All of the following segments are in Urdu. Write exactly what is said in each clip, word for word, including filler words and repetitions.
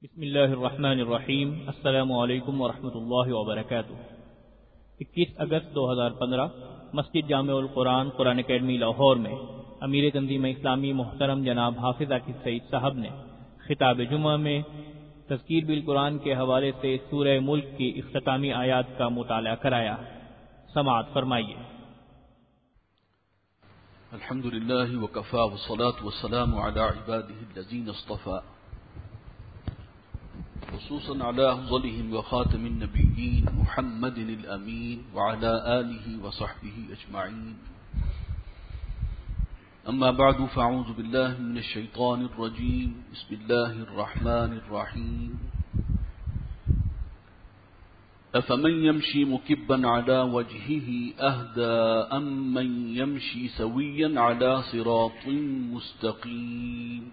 بسم اللہ الرحمن الرحیم۔ السلام علیکم ورحمۃ اللہ وبرکاتہ۔ اکیس اگست دو ہزار پندرہ مسجد جامع القرآن قرآن اکیڈمی لاہور میں امیر تنظیم اسلامی محترم جناب حافظ عاقب سعید صاحب نے خطاب جمعہ میں تذکیر بالقرآن کے حوالے سے سورہ ملک کی اختتامی آیات کا مطالعہ کرایا۔ سماعت فرمائیے۔ الحمد للہ وکفا والصلاة والسلام علی عباده الذین اصطفى خصوصا على أفضلهم وخاتم النبيين محمد الأمين وعلى آله وصحبه أجمعين. أما بعد فأعوذ بالله من الشيطان الرجيم. بسم الله الرحمن الرحيم. أفمن يمشي مكبا على وجهه أهدى أم من يمشي سويا على صراط مستقيم.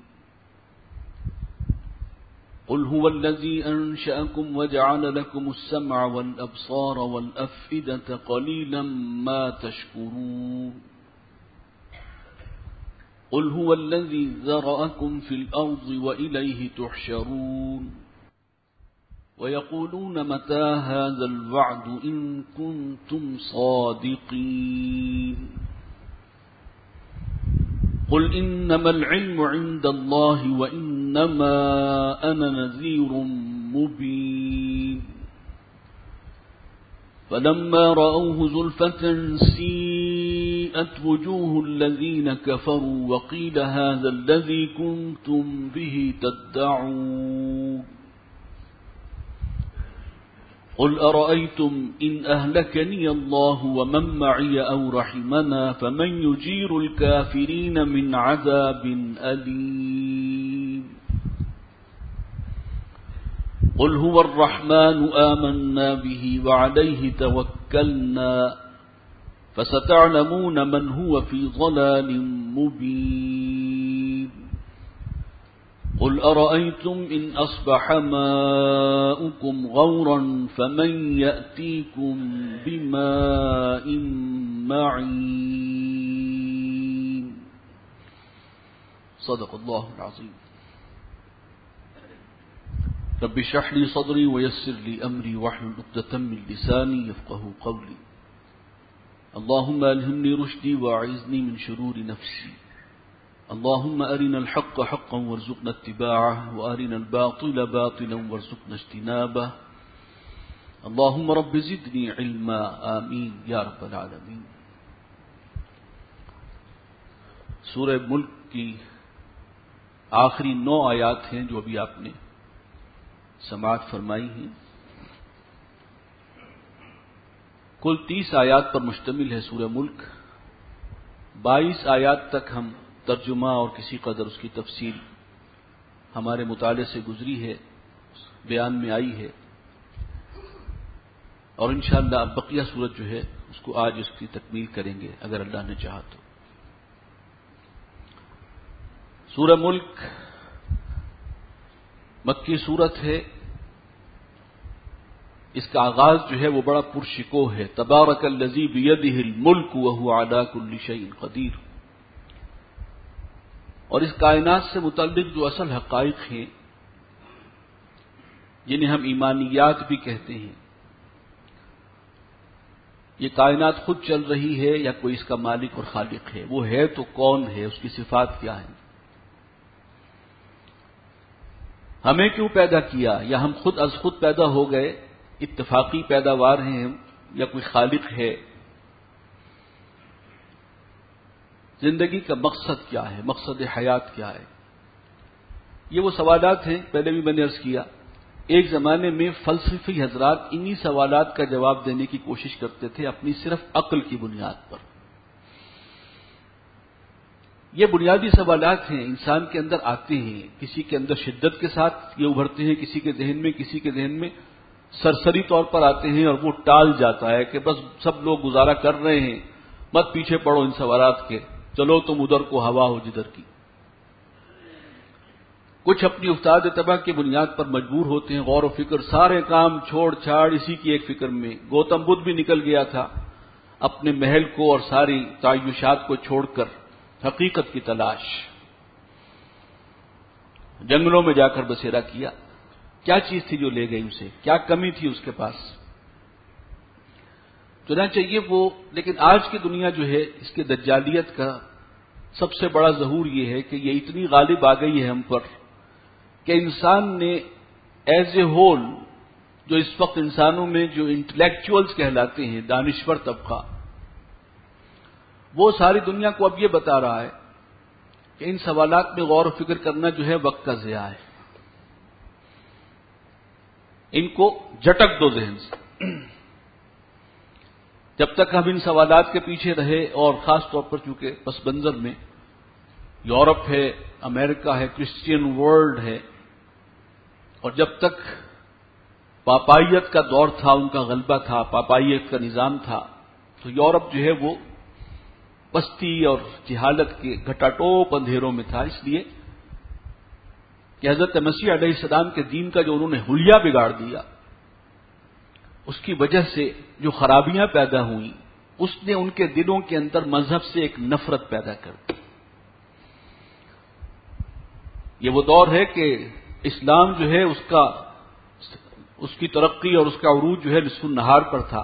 قل هو الذي أنشأكم وجعل لكم السمع والأبصار والأفئدة قليلا ما تشكرون. قل هو الذي ذرأكم في الأرض وإليه تحشرون. ويقولون متى هذا الوعد إن كنتم صادقين. قل إنما العلم عند الله وإنما أنا نذير مبين. فلما رأوه زلفة سيئت وجوه الذين كفروا وقيل هذا الذي كنتم به تدعون. قل أرأيتم إن أهلكني الله ومن معي أو رحمنا فمن يجير الكافرين من عذاب أليم. قل هو الرحمن آمنا به وعليه توكلنا فستعلمون من هو في ضلال مبين. قل أرأيتم إن أصبح ماؤكم غورا فمن يأتيكم بماء معين. صدق الله العظيم. رب اشرح لي صدري ويسر لي أمري واحلل عقدة من لساني يفقهوا قولي. اللهم ألهمني رشدي وأعذني من شرور نفسي. اللهم أرنا الحق حقا وارزقنا اتباعه وأرنا الباطل باطلا وارزقنا اجتنابه. اللهم رب زدني علما آمين یا رب العالمین. سورہ ملک کی آخری نو آیات ہیں جو ابھی آپ نے سماعت فرمائی ہیں. کل تیس آیات پر مشتمل ہے سورہ ملک. بائیس آیات تک ہم ترجمہ اور کسی قدر اس کی تفصیل ہمارے مطالعے سے گزری ہے، بیان میں آئی ہے، اور انشاءاللہ اب بقیہ سورت جو ہے اس کو آج اس کی تکمیل کریں گے اگر اللہ نے چاہا تو. سورہ ملک مکی سورت ہے. اس کا آغاز جو ہے وہ بڑا پرشکوہ ہے. تبارک الذی بیدہ الملک وہو علی کل شیء قدیر. اور اس کائنات سے متعلق جو اصل حقائق ہیں جنہیں ہم ایمانیات بھی کہتے ہیں، یہ کائنات خود چل رہی ہے یا کوئی اس کا مالک اور خالق ہے؟ وہ ہے تو کون ہے؟ اس کی صفات کیا ہیں؟ ہمیں کیوں پیدا کیا؟ یا ہم خود از خود پیدا ہو گئے، اتفاقی پیداوار ہیں ہم، یا کوئی خالق ہے؟ زندگی کا مقصد کیا ہے؟ مقصد حیات کیا ہے؟ یہ وہ سوالات ہیں، پہلے بھی میں نے عرض کیا، ایک زمانے میں فلسفی حضرات انہی سوالات کا جواب دینے کی کوشش کرتے تھے اپنی صرف عقل کی بنیاد پر. یہ بنیادی سوالات ہیں، انسان کے اندر آتے ہیں، کسی کے اندر شدت کے ساتھ یہ ابھرتے ہیں، کسی کے ذہن میں کسی کے ذہن میں سرسری طور پر آتے ہیں، اور وہ ٹال جاتا ہے کہ بس سب لوگ گزارا کر رہے ہیں، مت پیچھے پڑو ان سوالات کے، چلو تم ادھر کو ہوا ہو جدھر کی. کچھ اپنی افتاد طبع کی بنیاد پر مجبور ہوتے ہیں، غور و فکر، سارے کام چھوڑ چھاڑ اسی کی ایک فکر میں. گوتم بدھ بھی نکل گیا تھا اپنے محل کو اور ساری تعیشات کو چھوڑ کر حقیقت کی تلاش. جنگلوں میں جا کر بسیرا کیا. کیا چیز تھی جو لے گئی اسے؟ کیا کمی تھی اس کے پاس؟ چنانچہ یہ وہ لیکن آج کی دنیا جو ہے اس کے دجالیت کا سب سے بڑا ظہور یہ ہے کہ یہ اتنی غالب آ گئی ہے ہم پر کہ انسان نے ایز اے ہول جو اس وقت انسانوں میں جو انٹلیکچوئلز کہلاتے ہیں، دانشور طبقہ، وہ ساری دنیا کو اب یہ بتا رہا ہے کہ ان سوالات میں غور و فکر کرنا جو ہے وقت کا ضیاع ہے، ان کو جھٹک دو ذہن سے۔ جب تک ہم ان سوالات کے پیچھے رہے، اور خاص طور پر چونکہ پس منظر میں یورپ ہے، امریکہ ہے، کرسچین ورلڈ ہے، اور جب تک پاپائیت کا دور تھا، ان کا غلبہ تھا، پاپائیت کا نظام تھا، تو یورپ جو ہے وہ پستی اور جہالت کے گھٹاٹوپ اندھیروں میں تھا، اس لیے کہ حضرت مسیح علیہ السلام کے دین کا جو انہوں نے حلیہ بگاڑ دیا، اس کی وجہ سے جو خرابیاں پیدا ہوئیں، اس نے ان کے دلوں کے اندر مذہب سے ایک نفرت پیدا کر دی۔ یہ وہ دور ہے کہ اسلام جو ہے اس کا اس کی ترقی اور اس کا عروج جو ہے نصف النہار پر تھا،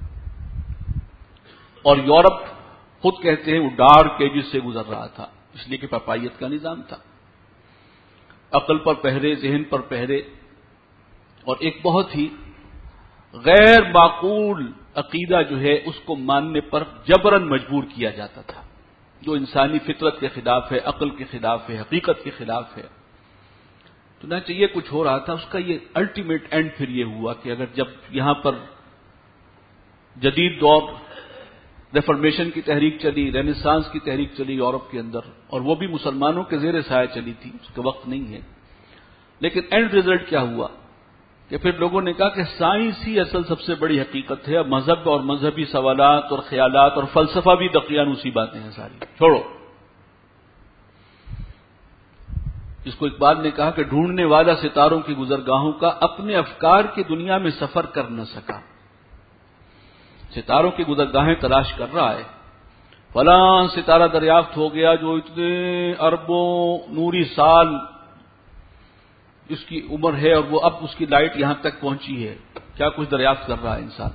اور یورپ خود کہتے ہیں وہ ڈارک ایجز سے گزر رہا تھا، اس لیے کہ پاپائیت کا نظام تھا، عقل پر پہرے، ذہن پر پہرے، اور ایک بہت ہی غیر معقول عقیدہ جو ہے اس کو ماننے پر جبراً مجبور کیا جاتا تھا، جو انسانی فطرت کے خلاف ہے، عقل کے خلاف ہے، حقیقت کے خلاف ہے۔ چنانچہ یہ کچھ ہو رہا تھا، اس کا یہ الٹیمیٹ اینڈ پھر یہ ہوا کہ اگر جب یہاں پر جدید دور ریفارمیشن کی تحریک چلی، رینیسانس کی تحریک چلی یورپ کے اندر، اور وہ بھی مسلمانوں کے زیر سایہ چلی تھی، اس کا وقت نہیں ہے، لیکن اینڈ ریزلٹ کیا ہوا کہ پھر لوگوں نے کہا کہ سائنس ہی اصل سب سے بڑی حقیقت ہے، مذہب اور مذہبی سوالات اور خیالات اور فلسفہ بھی دقیانوسی باتیں ہیں، ساری چھوڑو۔ جس کو اقبال نے کہا کہ ڈھونڈنے والا ستاروں کی گزرگاہوں کا اپنے افکار کی دنیا میں سفر کر نہ سکا، ستاروں کی گزرگاہیں تلاش کر رہا ہے، فلاں ستارہ دریافت ہو گیا جو اتنے اربوں نوری سال اس کی عمر ہے، اور وہ اب اس کی لائٹ یہاں تک پہنچی ہے، کیا کچھ دریافت کر رہا ہے انسان۔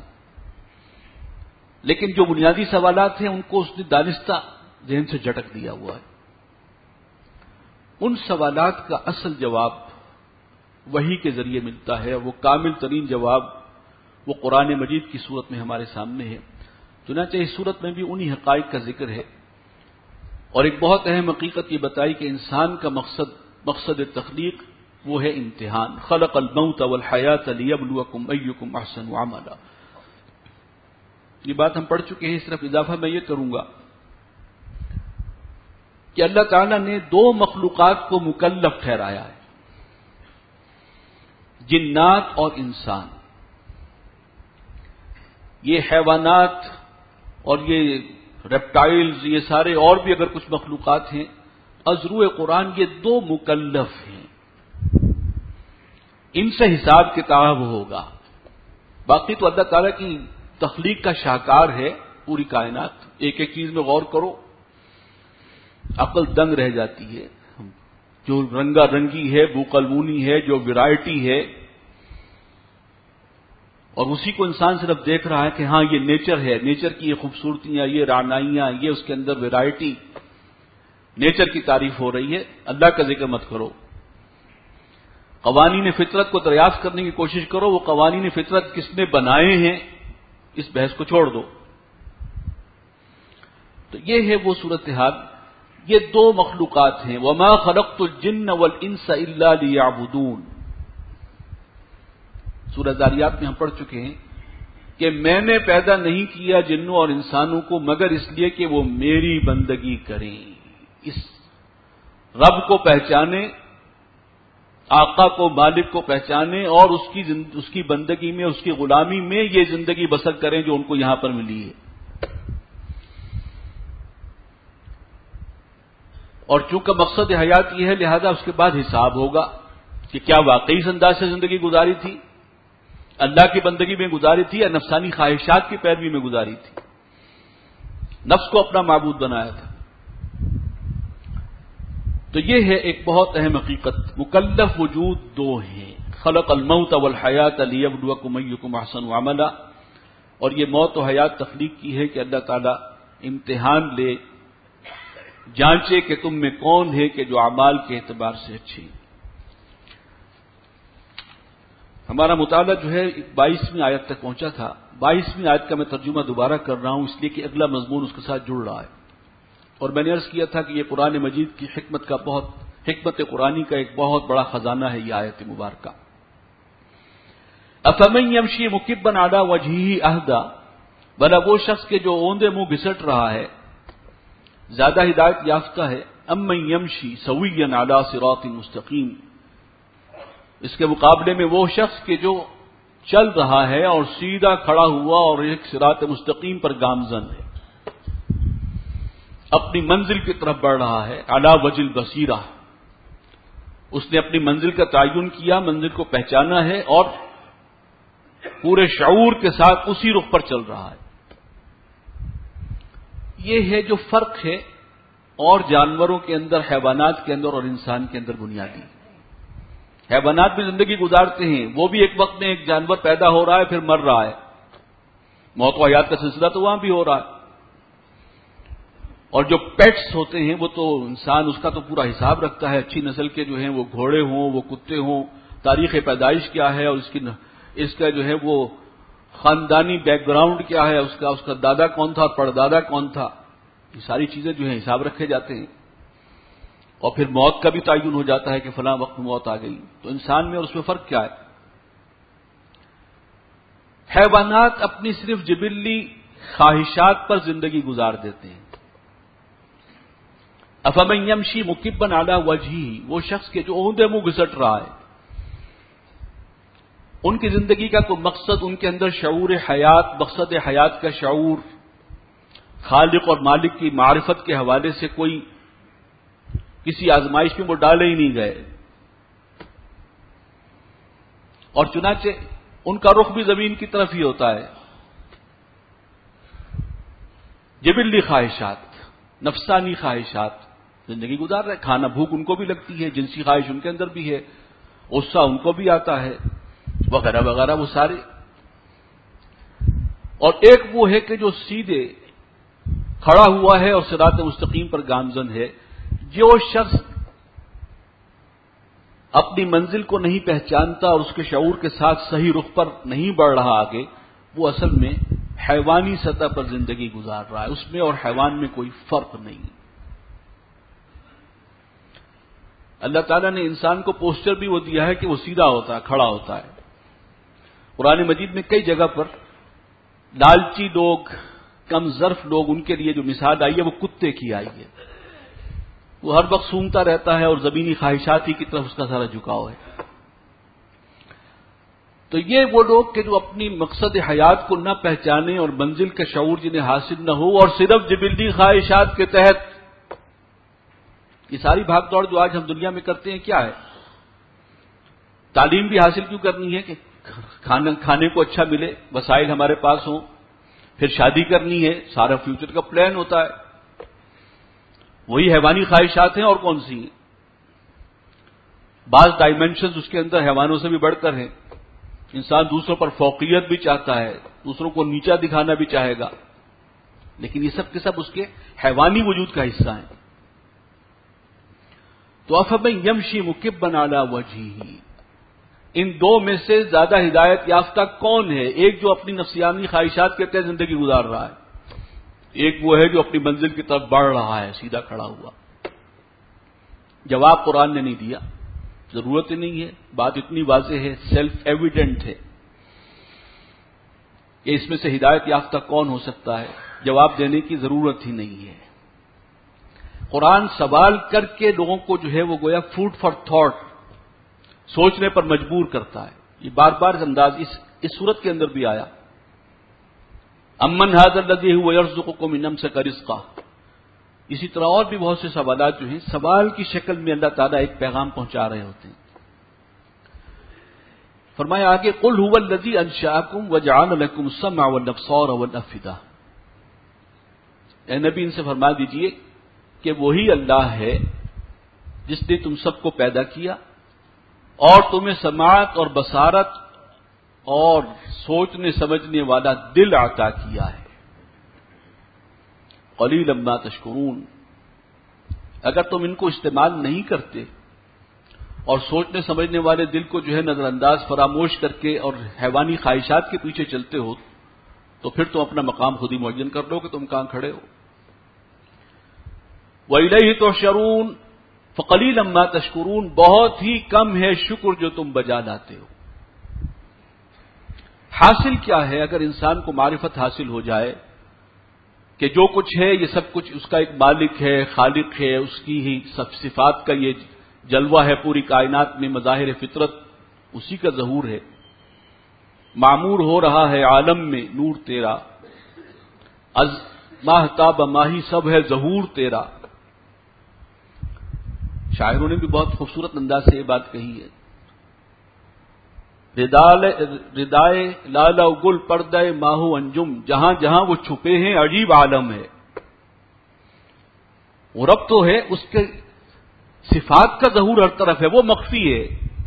لیکن جو بنیادی سوالات ہیں ان کو اس نے دانستہ ذہن سے جھٹک دیا ہوا ہے۔ ان سوالات کا اصل جواب وحی کے ذریعے ملتا ہے، وہ کامل ترین جواب وہ قرآن مجید کی صورت میں ہمارے سامنے ہے۔ چنانچہ اس صورت میں بھی انہی حقائق کا ذکر ہے، اور ایک بہت اہم حقیقت یہ بتائی کہ انسان کا مقصد مقصد تخلیق وہ ہے امتحان، خلق الموت والحیات لیبلوکم ایکم احسن عملا۔ یہ بات ہم پڑھ چکے ہیں، صرف اضافہ میں یہ کروں گا کہ اللہ تعالیٰ نے دو مخلوقات کو مکلف ٹھہرایا ہے، جنات اور انسان۔ یہ حیوانات اور یہ ریپٹائلز، یہ سارے اور بھی اگر کچھ مخلوقات ہیں، ازروع قرآن یہ دو مکلف ہیں، ان سے حساب کتاب ہوگا۔ باقی تو اللہ تعالیٰ کی تخلیق کا شاہکار ہے پوری کائنات، ایک ایک چیز میں غور کرو عقل دنگ رہ جاتی ہے، جو رنگا رنگی ہے، بوقلمونی ہے، جو ویرائٹی ہے، اور اسی کو انسان صرف دیکھ رہا ہے کہ ہاں یہ نیچر ہے، نیچر کی یہ خوبصورتیاں، یہ رعنائیاں، یہ اس کے اندر ویرائٹی، نیچر کی تعریف ہو رہی ہے، اللہ کا ذکر مت کرو۔ قوانین فطرت کو دریافت کرنے کی کوشش کرو، وہ قوانین فطرت کس نے بنائے ہیں، اس بحث کو چھوڑ دو۔ تو یہ ہے وہ صورتحال، یہ دو مخلوقات ہیں، وما خلقت الجن والانس الا لیعبدون۔ سورہ ذاریات میں ہم پڑھ چکے ہیں کہ میں نے پیدا نہیں کیا جنوں اور انسانوں کو مگر اس لیے کہ وہ میری بندگی کریں، اس رب کو پہچانے، آقا کو، مالک کو پہچانے، اور اس کی اس کی بندگی میں، اس کی غلامی میں یہ زندگی بسر کریں جو ان کو یہاں پر ملی ہے۔ اور چونکہ مقصد حیات یہ ہے، لہذا اس کے بعد حساب ہوگا کہ کیا واقعی اس انداز سے زندگی گزاری تھی، اللہ کی بندگی میں گزاری تھی، یا نفسانی خواہشات کی پیروی میں گزاری تھی، نفس کو اپنا معبود بنایا تھا۔ تو یہ ہے ایک بہت اہم حقیقت، مکلف وجود دو ہیں، خلق الموت والحیات لیبلوکم ایکم احسن عملا، اور یہ موت و حیات تخلیق کی ہے کہ اللہ تعالیٰ امتحان لے، جانچے کہ تم میں کون ہے کہ جو اعمال کے اعتبار سے اچھی۔ ہمارا مطالعہ جو ہے بائیسویں آیت تک پہنچا تھا۔ بائیسویں آیت کا میں ترجمہ دوبارہ کر رہا ہوں اس لیے کہ اگلا مضمون اس کے ساتھ جڑ رہا ہے، اور میں نے عرض کیا تھا کہ یہ قرآن مجید کی حکمت کا بہت حکمت قرآنی کا ایک بہت بڑا خزانہ ہے یہ آیت مبارکہ۔ افمن یمشی مکبا علی وجہہ اہدی، بھلا وہ شخص کے جو اوندے منہ گھسٹ رہا ہے زیادہ ہدایت یافتہ ہے، امن یمشی سویا علی صراط مستقیم، اس کے مقابلے میں وہ شخص کے جو چل رہا ہے اور سیدھا کھڑا ہوا اور ایک صراط مستقیم پر گامزن ہے، اپنی منزل کی طرف بڑھ رہا ہے، علی وجہ البصیرہ، اس نے اپنی منزل کا تعین کیا، منزل کو پہچانا ہے اور پورے شعور کے ساتھ اسی رخ پر چل رہا ہے۔ یہ ہے جو فرق ہے اور جانوروں کے اندر، حیوانات کے اندر اور انسان کے اندر بنیادی۔ حیوانات بھی زندگی گزارتے ہیں، وہ بھی ایک وقت میں ایک جانور پیدا ہو رہا ہے پھر مر رہا ہے، موت و حیات کا سلسلہ تو وہاں بھی ہو رہا ہے۔ اور جو پیٹس ہوتے ہیں وہ تو انسان اس کا تو پورا حساب رکھتا ہے، اچھی نسل کے جو ہیں وہ گھوڑے ہوں، وہ کتے ہوں، تاریخ پیدائش کیا ہے اور اس کی اس کا جو ہے وہ خاندانی بیک گراؤنڈ کیا ہے، اس کا اس کا دادا کون تھا، پردادا کون تھا، یہ ساری چیزیں جو ہیں حساب رکھے جاتے ہیں، اور پھر موت کا بھی تعین ہو جاتا ہے کہ فلاں وقت موت آ گئی۔ تو انسان میں اور اس میں فرق کیا ہے؟ حیوانات اپنی صرف جبلی خواہشات پر زندگی گزار دیتے ہیں۔ افمن یمشی مکبا علی وجہہ، وہ شخص کے جو اوندے منہ گھسٹ رہا ہے، ان کی زندگی کا کوئی مقصد، ان کے اندر شعور حیات، مقصد حیات کا شعور، خالق اور مالک کی معرفت کے حوالے سے کوئی کسی آزمائش میں وہ ڈالے ہی نہیں گئے، اور چنانچہ ان کا رخ بھی زمین کی طرف ہی ہوتا ہے۔ جبلی خواہشات، نفسانی خواہشات زندگی گزار رہے، کھانا بھوک ان کو بھی لگتی ہے، جنسی خواہش ان کے اندر بھی ہے، غصہ ان کو بھی آتا ہے، وغیرہ وغیرہ وہ سارے۔ اور ایک وہ ہے کہ جو سیدھے کھڑا ہوا ہے اور صراط مستقیم پر گامزن ہے۔ جو شخص اپنی منزل کو نہیں پہچانتا اور اس کے شعور کے ساتھ صحیح رخ پر نہیں بڑھ رہا آگے، وہ اصل میں حیوانی سطح پر زندگی گزار رہا ہے، اس میں اور حیوان میں کوئی فرق نہیں۔ اللہ تعالیٰ نے انسان کو پوسچر بھی وہ دیا ہے کہ وہ سیدھا ہوتا ہے، کھڑا ہوتا ہے۔ قرآن مجید میں کئی جگہ پر لالچی لوگ، کم ظرف لوگ، ان کے لیے جو مثال آئی ہے وہ کتے کی آئی ہے۔ وہ ہر وقت سونگتا رہتا ہے اور زمینی خواہشات ہی کی طرف اس کا سارا جھکاؤ ہے۔ تو یہ وہ لوگ کہ جو اپنی مقصد حیات کو نہ پہچانے اور منزل کا شعور جنہیں حاصل نہ ہو، اور صرف جبلی خواہشات کے تحت یہ ساری بھاگ دوڑ جو آج ہم دنیا میں کرتے ہیں کیا ہے؟ تعلیم بھی حاصل کیوں کرنی ہے کہ کھانا کھانے کو اچھا ملے، وسائل ہمارے پاس ہوں، پھر شادی کرنی ہے، سارا فیوچر کا پلان ہوتا ہے۔ وہی حیوانی خواہشات ہیں اور کون سی ہیں؟ بعض ڈائمینشنز اس کے اندر حیوانوں سے بھی بڑھ کر ہیں۔ انسان دوسروں پر فوقیت بھی چاہتا ہے، دوسروں کو نیچا دکھانا بھی چاہے گا، لیکن یہ سب کے سب اس کے حیوانی وجود کا حصہ ہیں۔ تو افمن یمشی مکبا علی وجہہ، ان دو میں سے زیادہ ہدایت یافتہ کون ہے؟ ایک جو اپنی نفسیانی خواہشات کے تحت زندگی گزار رہا ہے، ایک وہ ہے جو اپنی منزل کی طرف بڑھ رہا ہے سیدھا کھڑا ہوا۔ جواب قرآن نے نہیں دیا، ضرورت ہی نہیں ہے، بات اتنی واضح ہے، سیلف ایویڈنٹ ہے کہ اس میں سے ہدایت یافتہ کون ہو سکتا ہے، جواب دینے کی ضرورت ہی نہیں ہے۔ قرآن سوال کر کے لوگوں کو جو ہے وہ گویا فوڈ فار تھاٹ، سوچنے پر مجبور کرتا ہے۔ یہ بار بار انداز اس اس صورت کے اندر بھی آیا، امن ھذا الذی هو یرزقکم من امسک رزقہ۔ اسی طرح اور بھی بہت سے سوالات جو ہیں سوال کی شکل میں اللہ تعالیٰ ایک پیغام پہنچا رہے ہوتے ہیں۔ فرمایا آگے، قل هو الذی انشأکم وجعل لکم السمع والابصار والافئدہ، اے نبی ان سے فرما دیجئے کہ وہی اللہ ہے جس نے تم سب کو پیدا کیا اور تمہیں سماعت اور بصارت اور سوچنے سمجھنے والا دل عطا کیا ہے. قلیلا ما تشکرون. اگر تم ان کو استعمال نہیں کرتے اور سوچنے سمجھنے والے دل کو جو ہے نظر انداز فراموش کر کے اور حیوانی خواہشات کے پیچھے چلتے ہو تو پھر تم اپنا مقام خود ہی معین کر لو کہ تم کہاں کھڑے ہو. وَإِلَيْهِ تُحْشَرُونَ فَقَلِيلًا مَا تَشْكُرُونَ. بہت ہی کم ہے شکر جو تم بجا لاتے ہو. حاصل کیا ہے اگر انسان کو معرفت حاصل ہو جائے کہ جو کچھ ہے یہ سب کچھ اس کا ایک مالک ہے، خالق ہے، اس کی ہی سب صفات کا یہ جلوہ ہے پوری کائنات میں، مظاہر فطرت اسی کا ظہور ہے. معمور ہو رہا ہے عالم میں نور تیرا، از ماہتاب ماہی سب ہے ظہور تیرا. شاعروں نے بھی بہت خوبصورت انداز سے یہ بات کہی ہے. ردائے لالا گل پردہ ماہو انجم، جہاں جہاں وہ چھپے ہیں عجیب عالم ہے. وہ رب تو ہے، اس کے صفات کا ظہور ہر طرف ہے، وہ مخفی ہے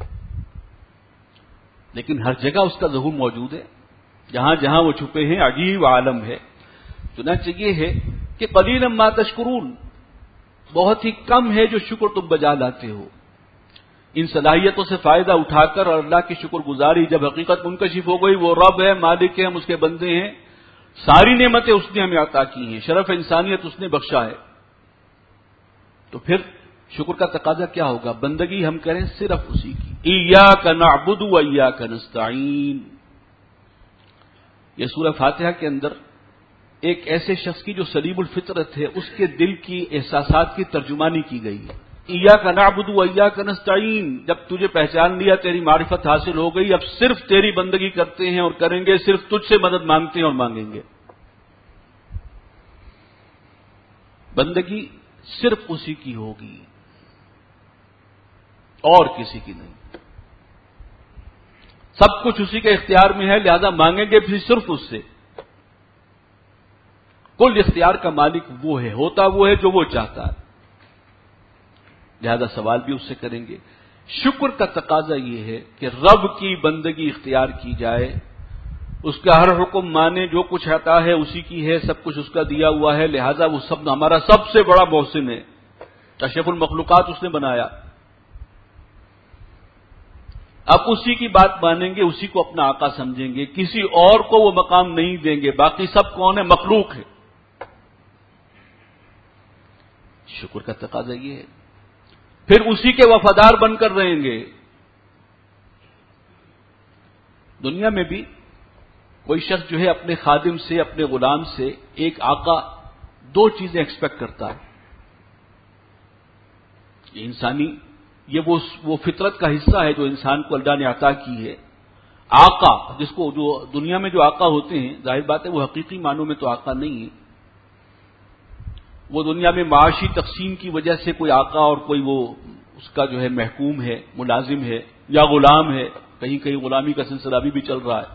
لیکن ہر جگہ اس کا ظہور موجود ہے. جہاں جہاں وہ چھپے ہیں عجیب عالم ہے. چنانچہ یہ ہے کہ قلیلا ما تشکرون، بہت ہی کم ہے جو شکر تم بجا لاتے ہو. ان صلاحیتوں سے فائدہ اٹھا کر اور اللہ کی شکر گزاری جب حقیقت منکشف ہو گئی، وہ رب ہے، مالک ہے، ہم اس کے بندے ہیں، ساری نعمتیں اس نے ہمیں عطا کی ہیں، شرف انسانیت اس نے بخشا ہے، تو پھر شکر کا تقاضا کیا ہوگا؟ بندگی ہم کریں صرف اسی کی. ایاک نعبد و ایاک نستعین. یہ سورہ فاتحہ کے اندر ایک ایسے شخص کی جو سلیم الفطرت ہے اس کے دل کی احساسات کی ترجمانی کی گئی ہے. ایاک نعبد و ایاک نستعین. جب تجھے پہچان لیا، تیری معرفت حاصل ہو گئی، اب صرف تیری بندگی کرتے ہیں اور کریں گے، صرف تجھ سے مدد مانگتے ہیں اور مانگیں گے. بندگی صرف اسی کی ہوگی اور کسی کی نہیں. سب کچھ اسی کے اختیار میں ہے، لہذا مانگیں گے بھی صرف اس سے. کل اختیار کا مالک وہ ہے، ہوتا وہ ہے جو وہ چاہتا ہے، لہذا سوال بھی اس سے کریں گے. شکر کا تقاضا یہ ہے کہ رب کی بندگی اختیار کی جائے، اس کا ہر حکم مانے، جو کچھ آتا ہے اسی کی ہے، سب کچھ اس کا دیا ہوا ہے، لہذا وہ سب ہمارا سب سے بڑا محسن ہے. اشرف المخلوقات اس نے بنایا. اب اسی کی بات مانیں گے، اسی کو اپنا آقا سمجھیں گے، کسی اور کو وہ مقام نہیں دیں گے. باقی سب کون ہے؟ مخلوق ہے. شکر کا تقاضا یہ ہے. پھر اسی کے وفادار بن کر رہیں گے. دنیا میں بھی کوئی شخص جو ہے اپنے خادم سے، اپنے غلام سے ایک آقا دو چیزیں ایکسپیکٹ کرتا ہے. یہ انسانی یہ وہ وہ فطرت کا حصہ ہے جو انسان کو اللہ نے عطا کی ہے. آقا جس کو جو دنیا میں جو آقا ہوتے ہیں، ظاہر بات ہے وہ حقیقی معنوں میں تو آقا نہیں ہے، وہ دنیا میں معاشی تقسیم کی وجہ سے کوئی آقا اور کوئی وہ اس کا جو ہے محکوم ہے، ملازم ہے یا غلام ہے. کہیں کہیں غلامی کا سلسلہ ابھی بھی چل رہا ہے.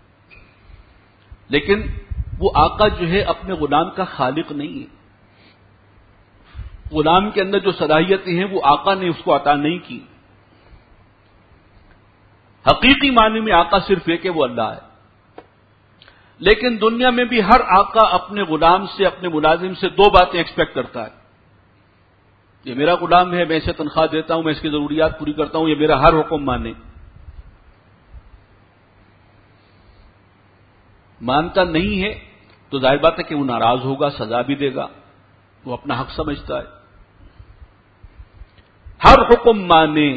لیکن وہ آقا جو ہے اپنے غلام کا خالق نہیں ہے. غلام کے اندر جو صلاحیتیں ہیں وہ آقا نے اس کو عطا نہیں کی. حقیقی معنی میں آقا صرف ایک ہے، وہ اللہ ہے. لیکن دنیا میں بھی ہر آقا اپنے غلام سے، اپنے ملازم سے دو باتیں ایکسپیکٹ کرتا ہے. یہ میرا غلام ہے، میں اسے تنخواہ دیتا ہوں، میں اس کی ضروریات پوری کرتا ہوں، یہ میرا ہر حکم مانے. مانتا نہیں ہے تو ظاہر بات ہے کہ وہ ناراض ہوگا، سزا بھی دے گا. وہ اپنا حق سمجھتا ہے. ہر حکم مانے.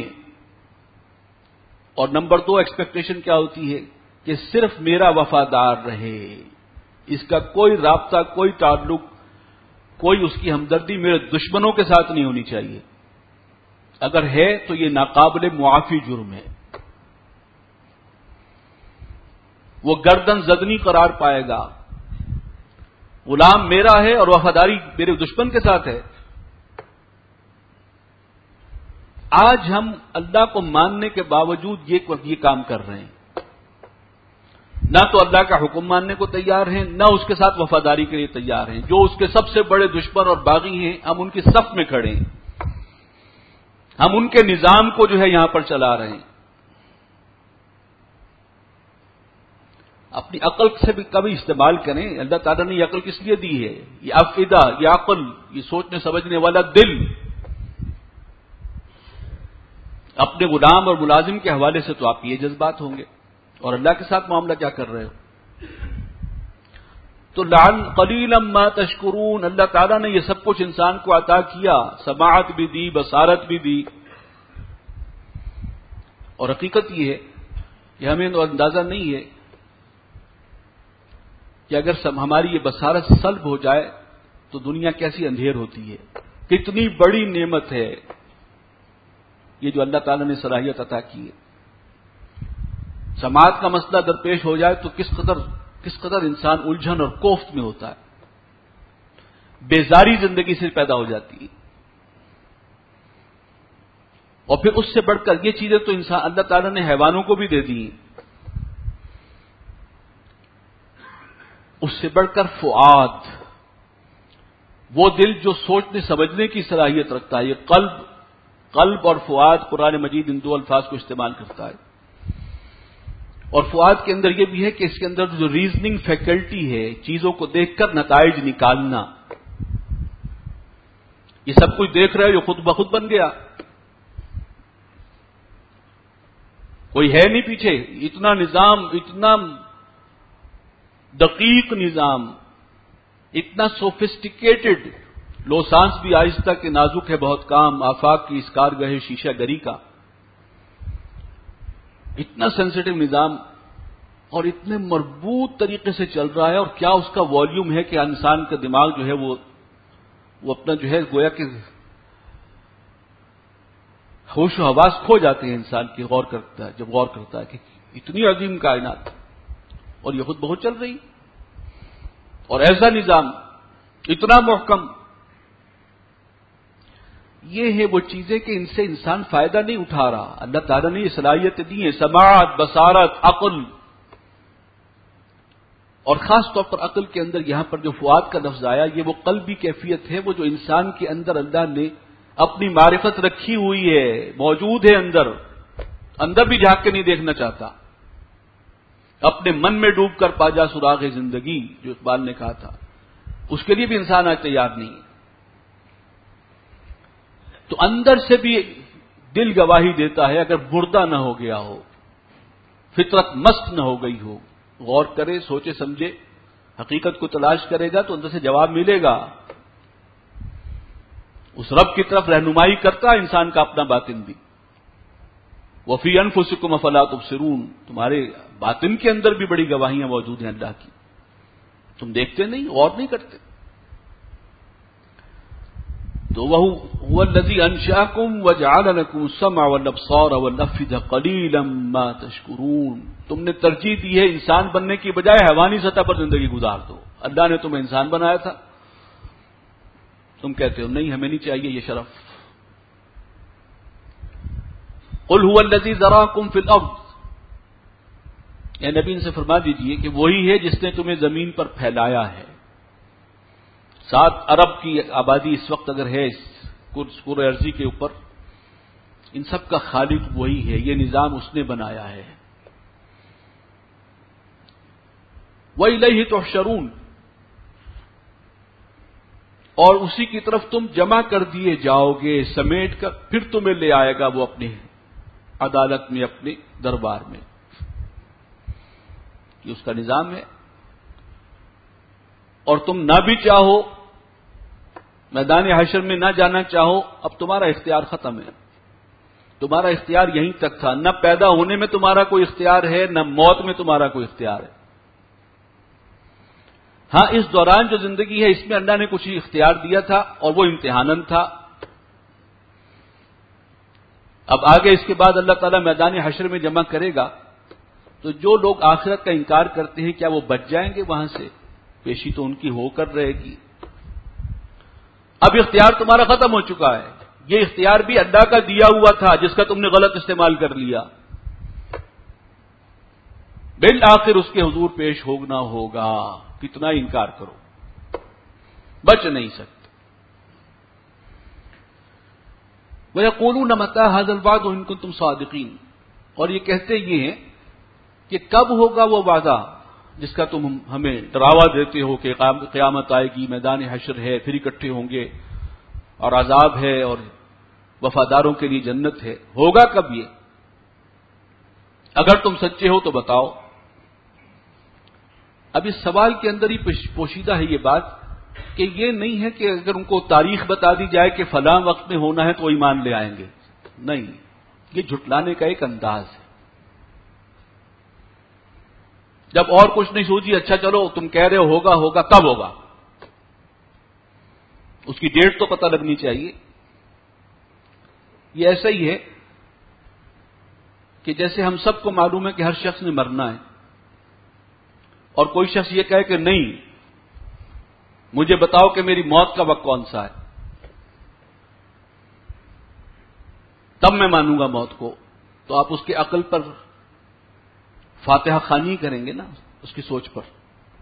اور نمبر دو ایکسپیکٹیشن کیا ہوتی ہے کہ صرف میرا وفادار رہے، اس کا کوئی رابطہ، کوئی تعلق، کوئی اس کی ہمدردی میرے دشمنوں کے ساتھ نہیں ہونی چاہیے. اگر ہے تو یہ ناقابل معافی جرم ہے. وہ گردن زدنی قرار پائے گا. غلام میرا ہے اور وفاداری میرے دشمن کے ساتھ ہے. آج ہم اللہ کو ماننے کے باوجود یہ یہ کام کر رہے ہیں. نہ تو اللہ کا حکم ماننے کو تیار ہیں، نہ اس کے ساتھ وفاداری کے لیے تیار ہیں. جو اس کے سب سے بڑے دشمن اور باغی ہیں، ہم ان کی صف میں کھڑے ہیں. ہم ان کے نظام کو جو ہے یہاں پر چلا رہے ہیں. اپنی عقل سے بھی کبھی استعمال کریں. اللہ تعالیٰ نے یہ عقل کس لیے دی ہے؟ یہ افئدہ، یہ عقل، یہ سوچنے سمجھنے والا دل اپنے غلام اور ملازم کے حوالے سے تو آپ یہ جذبات ہوں گے، اور اللہ کے ساتھ معاملہ کیا کر رہے ہو؟ تو لعن قلیلا ما تشکرون، اللہ تعالیٰ نے یہ سب کچھ انسان کو عطا کیا، سماعت بھی دی، بصارت بھی دی، اور حقیقت یہ ہے کہ ہمیں اندازہ نہیں ہے کہ اگر ہماری یہ بصارت سلب ہو جائے تو دنیا کیسی اندھیر ہوتی ہے. کتنی بڑی نعمت ہے یہ جو اللہ تعالیٰ نے صلاحیت عطا کی ہے. سماعت کا مسئلہ درپیش ہو جائے تو کس قدر کس قدر انسان الجھن اور کوفت میں ہوتا ہے، بیزاری زندگی سے پیدا ہو جاتی ہے. اور پھر اس سے بڑھ کر یہ چیزیں تو انسان اللہ تعالیٰ نے حیوانوں کو بھی دے دی ہیں. اس سے بڑھ کر فؤاد، وہ دل جو سوچنے سمجھنے کی صلاحیت رکھتا ہے. یہ قلب قلب اور فؤاد، قرآن مجید ان دو الفاظ کو استعمال کرتا ہے. اور فؤاد کے اندر یہ بھی ہے کہ اس کے اندر جو ریزننگ فیکلٹی ہے، چیزوں کو دیکھ کر نتائج نکالنا، یہ سب کچھ دیکھ رہے ہو جو خود بخود بن گیا، کوئی ہے نہیں پیچھے. اتنا نظام، اتنا دقیق نظام، اتنا سوفسٹیکیٹڈ، لوسانس بھی آہستہ کہ نازک ہے بہت کام، آفاق کی اس کارگاہ شیشہ گری کا، اتنا سینسٹیو نظام اور اتنے مربوط طریقے سے چل رہا ہے. اور کیا اس کا والیوم ہے کہ انسان کا دماغ جو ہے وہ وہ اپنا جو ہے گویا کہ ہوش و حواس کھو جاتے ہیں انسان کی غور کرتا ہے جب غور کرتا ہے کہ اتنی عظیم کائنات اور یہ خود بہت چل رہی، اور ایسا نظام اتنا محکم. یہ ہے وہ چیزیں کہ ان سے انسان فائدہ نہیں اٹھا رہا. اللہ تعالیٰ نے یہ صلاحیتیں دی ہیں، سماعت، بصارت، عقل، اور خاص طور پر عقل کے اندر یہاں پر جو فؤاد کا لفظ آیا، یہ وہ قلبی کیفیت ہے، وہ جو انسان کے اندر اللہ نے اپنی معرفت رکھی ہوئی ہے، موجود ہے اندر اندر بھی جھانک کے نہیں دیکھنا چاہتا. اپنے من میں ڈوب کر پا جا سراغ زندگی، جو اقبال نے کہا تھا، اس کے لیے بھی انسان آج تیار نہیں ہے. تو اندر سے بھی دل گواہی دیتا ہے اگر مردہ نہ ہو گیا ہو، فطرت مست نہ ہو گئی ہو، غور کرے، سوچے سمجھے، حقیقت کو تلاش کرے گا تو اندر سے جواب ملے گا. اس رب کی طرف رہنمائی کرتا ہے انسان کا اپنا باطن بھی. وفی انفسکم افلا تبصرون، تمہارے باطن کے اندر بھی بڑی گواہیاں موجود ہیں اللہ کی، تم دیکھتے نہیں، غور نہیں کرتے. تو وہ هو الذی انشأکم وجعل لکم السمع والابصار والافئدہ قلیلا ما تشکرون. تم نے ترجیح دی ہے انسان بننے کی بجائے حیوانی سطح پر زندگی گزار دو. اللہ نے تمہیں انسان بنایا تھا، تم کہتے ہو نہیں ہمیں نہیں چاہیے یہ شرف. قل هو الذی ذراکم فی الارض، اے نبی ان سے فرما دیجئے کہ وہی ہے جس نے تمہیں زمین پر پھیلایا ہے. سات ارب کی آبادی اس وقت اگر ہے اس کرۂ ارضی کے اوپر، ان سب کا خالق وہی ہے، یہ نظام اس نے بنایا ہے. وَإِلَيْهِ تُحْشَرُونَ، اور اسی کی طرف تم جمع کر دیے جاؤ گے، سمیٹ کر پھر تمہیں لے آئے گا وہ اپنی عدالت میں، اپنے دربار میں. یہ اس کا نظام ہے. اور تم نہ بھی چاہو، میدان حشر میں نہ جانا چاہو، اب تمہارا اختیار ختم ہے. تمہارا اختیار یہیں تک تھا. نہ پیدا ہونے میں تمہارا کوئی اختیار ہے، نہ موت میں تمہارا کوئی اختیار ہے. ہاں اس دوران جو زندگی ہے اس میں اللہ نے کچھ ہی اختیار دیا تھا، اور وہ امتحانن تھا. اب آگے اس کے بعد اللہ تعالیٰ میدان حشر میں جمع کرے گا تو جو لوگ آخرت کا انکار کرتے ہیں کیا وہ بچ جائیں گے وہاں سے؟ پیشی تو ان کی ہو کر رہے گی. اب اختیار تمہارا ختم ہو چکا ہے. یہ اختیار بھی اللہ کا دیا ہوا تھا جس کا تم نے غلط استعمال کر لیا. بالآخر اس کے حضور پیش ہونا ہوگا، کتنا انکار کرو، بچ نہیں سکتے. وَيَقُولُونَ مَتَىٰ هَٰذَا الْوَعْدُ إِن كُنتُمْ صَادِقِينَ، اور یہ کہتے یہ ہیں کہ کب ہوگا وہ وعدہ جس کا تم ہمیں ڈراوا دیتے ہو کہ قیامت آئے گی، میدان حشر ہے، پھر اکٹھے ہوں گے اور عذاب ہے اور وفاداروں کے لیے جنت ہے، ہوگا کب یہ؟ اگر تم سچے ہو تو بتاؤ۔ اب اس سوال کے اندر ہی پوشیدہ ہے یہ بات کہ یہ نہیں ہے کہ اگر ان کو تاریخ بتا دی جائے کہ فلاں وقت میں ہونا ہے تو وہ ایمان لے آئیں گے، نہیں، یہ جھٹلانے کا ایک انداز ہے۔ جب اور کچھ نہیں سوچی، اچھا چلو تم کہہ رہے ہو ہوگا ہوگا کب ہوگا، اس کی ڈیٹ تو پتہ لگنی چاہیے۔ یہ ایسا ہی ہے کہ جیسے ہم سب کو معلوم ہے کہ ہر شخص نے مرنا ہے، اور کوئی شخص یہ کہے کہ نہیں مجھے بتاؤ کہ میری موت کا وقت کون سا ہے، تب میں مانوں گا موت کو، تو آپ اس کی عقل پر فاتحہ خوانی کریں گے نا، اس کی سوچ پر،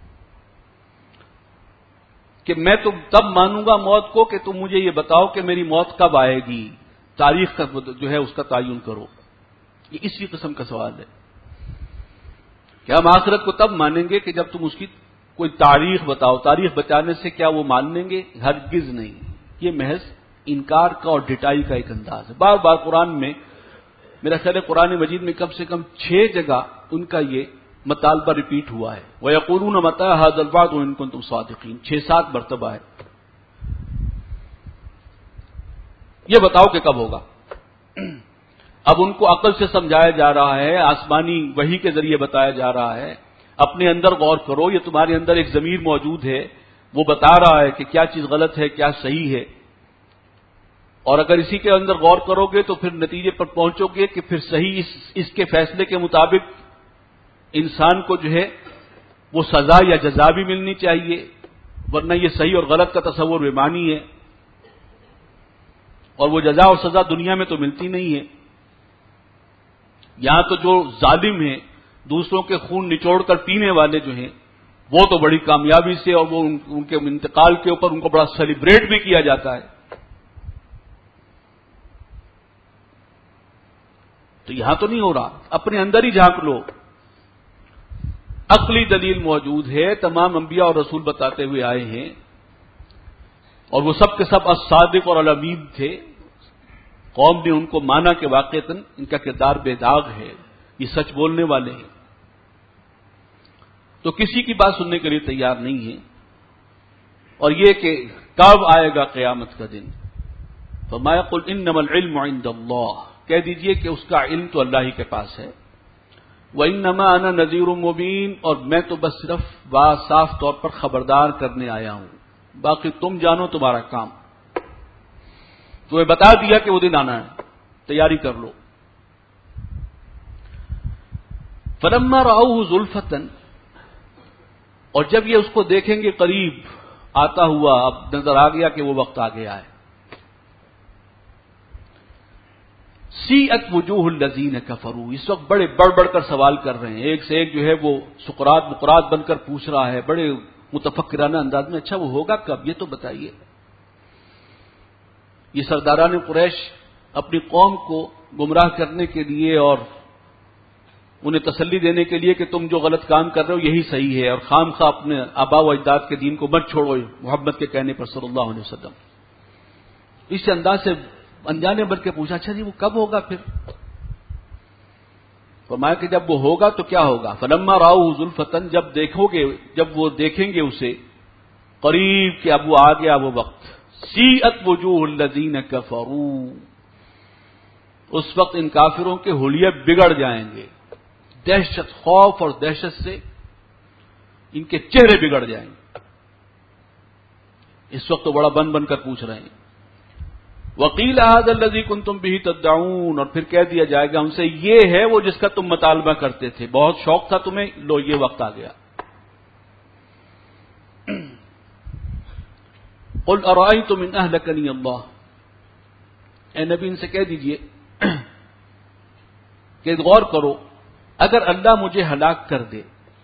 کہ میں تو تب مانوں گا موت کو کہ تم مجھے یہ بتاؤ کہ میری موت کب آئے گی، تاریخ کا جو ہے اس کا تعین کرو۔ یہ اسی قسم کا سوال ہے کہ ہم آخرت کو تب مانیں گے کہ جب تم اس کی کوئی تاریخ بتاؤ، تاریخ بتانے سے کیا وہ مان لیں گے؟ ہرگز نہیں، یہ محض انکار کا اور ڈٹائی کا ایک انداز ہے۔ بار بار قرآن میں، میرا خیال ہے قرآن مجید میں کم سے کم چھ جگہ ان کا یہ مطالبہ ریپیٹ ہوا ہے، وَيَقُولُونَ مَتَىٰ هَٰذَا الْوَعْدُ إِن كُنتُمْ صَادِقِينَ، چھ سات مرتبہ ہے۔ یہ بتاؤ کہ کب ہوگا۔ اب ان کو عقل سے سمجھایا جا رہا ہے، آسمانی وحی کے ذریعے بتایا جا رہا ہے، اپنے اندر غور کرو، یہ تمہارے اندر ایک ضمیر موجود ہے، وہ بتا رہا ہے کہ کیا چیز غلط ہے کیا صحیح ہے، اور اگر اسی کے اندر غور کرو گے تو پھر نتیجے پر پہنچو گے کہ پھر صحیح اس, اس کے فیصلے کے مطابق انسان کو جو ہے وہ سزا یا جزا بھی ملنی چاہیے، ورنہ یہ صحیح اور غلط کا تصور بے معنی ہے، اور وہ جزا اور سزا دنیا میں تو ملتی نہیں ہے۔ یہاں تو جو ظالم ہیں، دوسروں کے خون نچوڑ کر پینے والے جو ہیں، وہ تو بڑی کامیابی سے اور وہ ان کے انتقال کے اوپر ان کو بڑا سیلیبریٹ بھی کیا جاتا ہے۔ تو یہاں تو نہیں ہو رہا، اپنے اندر ہی جھانک لو، عقلی دلیل موجود ہے، تمام انبیاء اور رسول بتاتے ہوئے آئے ہیں، اور وہ سب کے سب الصادق اور الامین تھے، قوم نے ان کو مانا کہ واقعتاً ان کا کردار بے داغ ہے، یہ سچ بولنے والے ہیں، تو کسی کی بات سننے کے لیے تیار نہیں ہے۔ اور یہ کہ کب آئے گا قیامت کا دن، فرمایا قل انما العلم عند اللہ، کہہ دیجئے کہ اس کا علم تو اللہ ہی کے پاس ہے، وانما انا نذیر مبین، اور میں تو بس صرف بات صاف طور پر خبردار کرنے آیا ہوں، باقی تم جانو تمہارا کام، تمہیں بتا دیا کہ وہ دن آنا ہے، تیاری کر لو۔ فلما رأوه زلفة، اور جب یہ اس کو دیکھیں گے قریب آتا ہوا، اب نظر آ گیا کہ وہ وقت آ گیا ہے، سیئت وجوہ الذین کفروا، اس وقت بڑے بڑھ بڑھ کر سوال کر رہے ہیں، ایک سے ایک جو ہے وہ سقراط مقراط بن کر پوچھ رہا ہے بڑے متفکرانہ انداز میں، اچھا وہ ہوگا کب، یہ تو بتائیے۔ یہ سرداران قریش اپنی قوم کو گمراہ کرنے کے لیے اور انہیں تسلی دینے کے لیے کہ تم جو غلط کام کر رہے ہو یہی صحیح ہے، اور خام خواہ اپنے آبا و اجداد کے دین کو مت چھوڑو محمد کے کہنے پر صلی اللہ علیہ وسلم، اس انداز سے انجانے بن کے پوچھا اچھا جی وہ کب ہوگا پھر؟ فرمایا کہ جب وہ ہوگا تو کیا ہوگا، فلما راؤہ زلفۃ، جب دیکھو گے، جب وہ دیکھیں گے اسے قریب کہ اب وہ آ گیا وہ وقت، سیئت وجوہ الذین کفروا، اس وقت ان کافروں کے حلیے بگڑ جائیں گے، دہشت، خوف اور دہشت سے ان کے چہرے بگڑ جائیں گے۔ اس وقت تو بڑا بن بن کر پوچھ رہے ہیں، وقیل هذا الذی کنتم به تدعون، اور پھر کہہ دیا جائے گا ان سے یہ ہے وہ جس کا تم مطالبہ کرتے تھے، بہت شوق تھا تمہیں، لو یہ وقت آ گیا۔ قل ارأیتم ان اہلکنی اللہ، اے نبی ان سے کہہ دیجئے کہ غور کرو، اگر اللہ مجھے ہلاک کر دے،